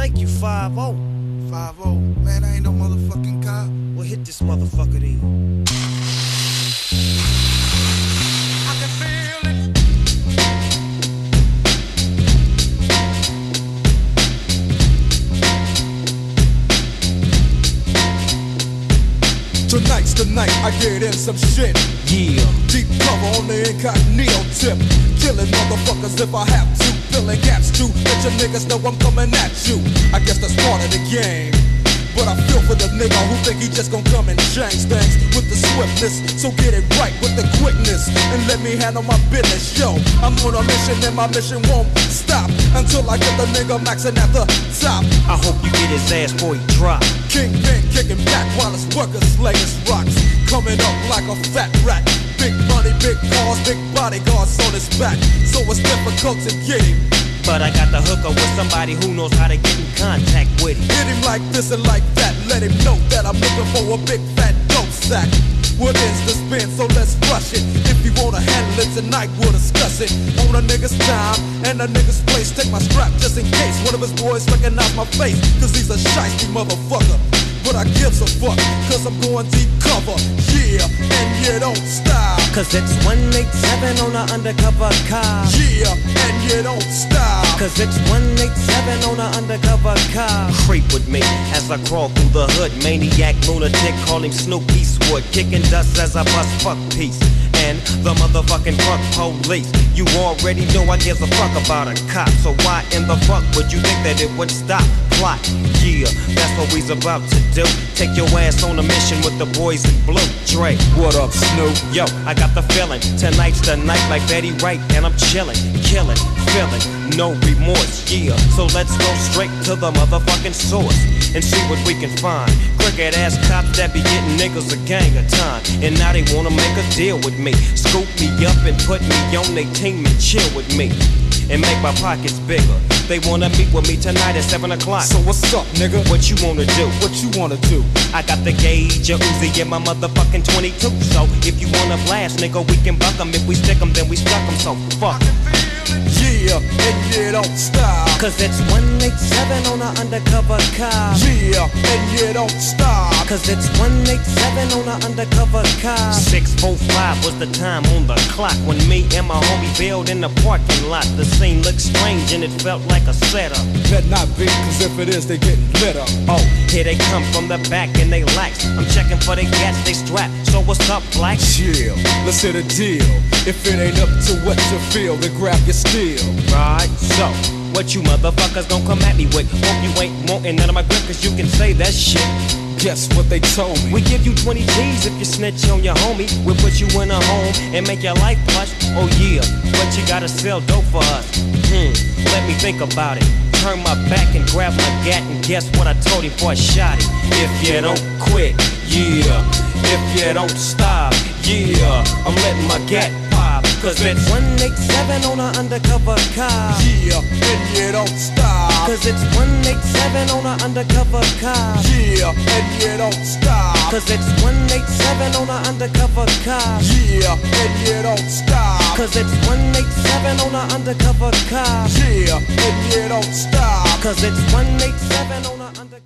Thank you, 5-0. 5-0. Man, I ain't no motherfucking cop. Well, hit this motherfucker then. I can feel it. Tonight's the night I get in some shit. Yeah. Deep cover on the incognito tip. Killing motherfuckers if I have to. Filling gaps too. Let your niggas know I'm coming at you. I guess that's part of the game. But I feel for the nigga who think he just gon' come and change things with the swiftness. So get it right with the quickness and let me handle my business. Yo, I'm on a mission and my mission won't stop until I get the nigga maxing at the top. I hope you get his ass before he drop. Kingpin kicking back while his workers slaying rocks. Coming up like a fat rat. Big money, big cars, big bodyguards on his back. So it's difficult to get him. But I got the hooker with somebody who knows how to get in contact with him. Hit him like this and like that. Let him know that I'm looking for a big fat dope sack. What is the spin? So let's rush it. If you wanna handle it tonight, we'll discuss it. On a nigga's time and a nigga's place. Take my strap just in case one of his boys recognize my face. Cause he's a shiesty motherfucker. But I gives a fuck, cause I'm going deep cover. Yeah, and you don't stop. Cause it's 187 on an undercover car. Yeah, and you don't stop. Cause it's 187 on an undercover car. Creep with me as I crawl through the hood. Maniac, lunatic, call him Snoop Eastwood. Kicking dust as I bust fuck peace. And the motherfucking fuck police. You already know I give a fuck about a cop. So why in the fuck would you think that it would stop? Plot, yeah, that's what we's about to do. Take your ass on a mission with the boys in blue. Dre, what up, Snoop? Yo, I got the feeling. Tonight's the night like Betty Wright. And I'm chillin', killin', feeling no remorse, yeah. So let's go straight to the motherfucking source and see what we can find. Crooked ass cops that be getting niggas a gang of time. And now they wanna make a deal with me. Scoop me up and put me on their team and chill with me. And make my pockets bigger. They wanna meet with me tonight at 7 o'clock. So what's up, nigga? What you wanna do? What you wanna do? I got the gauge, a Uzi, and my motherfucking 22. So if you wanna blast, nigga, we can buck 'em. If we stick 'em, then we stuck 'em. So fuck. Yeah, and you don't stop. Cause it's 187 on an undercover car. Yeah, and you don't stop. Cause it's 187 on an undercover car. 6:45 was the time on the clock when me and my homie bailed in the parking lot. The scene looked strange and it felt like a setup. Better not be, cause if it is, they getting lit up. Oh, here they come from the back and they lax. I'm checking for they gats, they strapped. So what's up, black? Chill, let's hit a deal. If it ain't up to what you feel, then grab your steel. Right, so what you motherfuckers gon' come at me with? Hope you ain't wantin' none of my grip, cause you can say that shit. Guess what they told me? We give you 20 G's if you snitch on your homie. We'll put you in a home and make your life plush. Oh yeah, but you gotta sell dope for us. Let me think about it. Turn my back and grab my gat and guess what I told him before I shot it. If you don't quit, yeah. If you don't stop, yeah. I'm letting my gat pop. Cause it's 187 on an undercover car. Yeah, and you don't stop. Cause it's 187 on an undercover car. Yeah, and you don't stop. Cause it's 187 on an undercover car. Yeah, and you don't stop. Cause it's 187 on an undercover car. Yeah, and you don't stop. Cause it's 187 on an undercover